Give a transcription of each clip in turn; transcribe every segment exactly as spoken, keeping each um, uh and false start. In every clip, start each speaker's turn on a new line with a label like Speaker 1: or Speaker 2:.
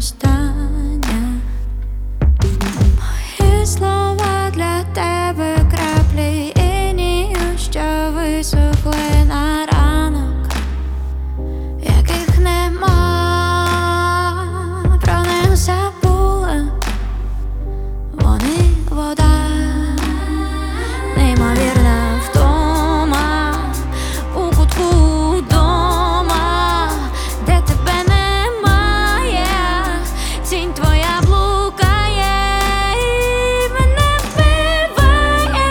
Speaker 1: востаннє. Мої слова для тебе краплі інію, що висохли на ранок, яких нема, про них забула. Вони вода, неймовірна втома у кутку дома, де тебе немає, тінь твоя блукає і мене вбиває.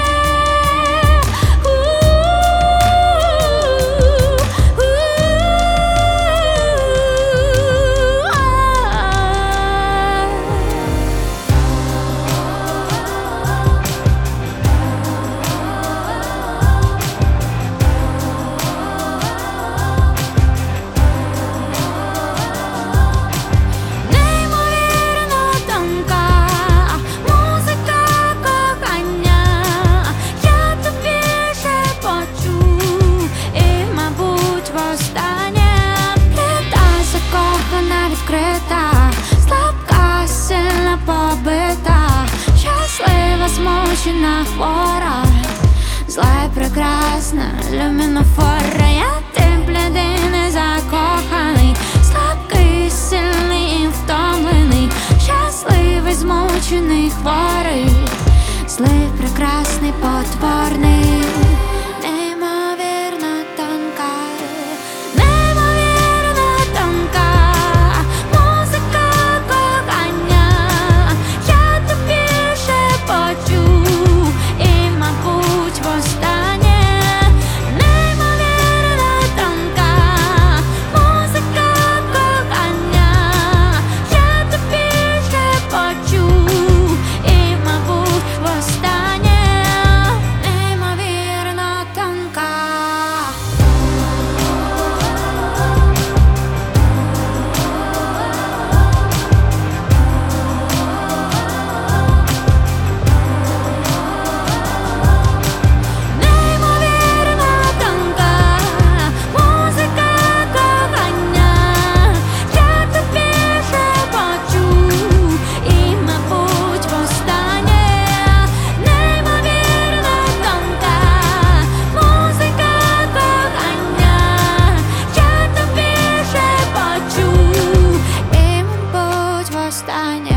Speaker 1: Слабка, сильно побита, щаслива, змучена, хвора, зла і прекрасна, люмінофора. Я тим блідий, незакоханий, слабкий, сильний і втомлений, щасливий, змучений, хворий, злий, прекрасний, потворний. Неймовірно тонка, останнє.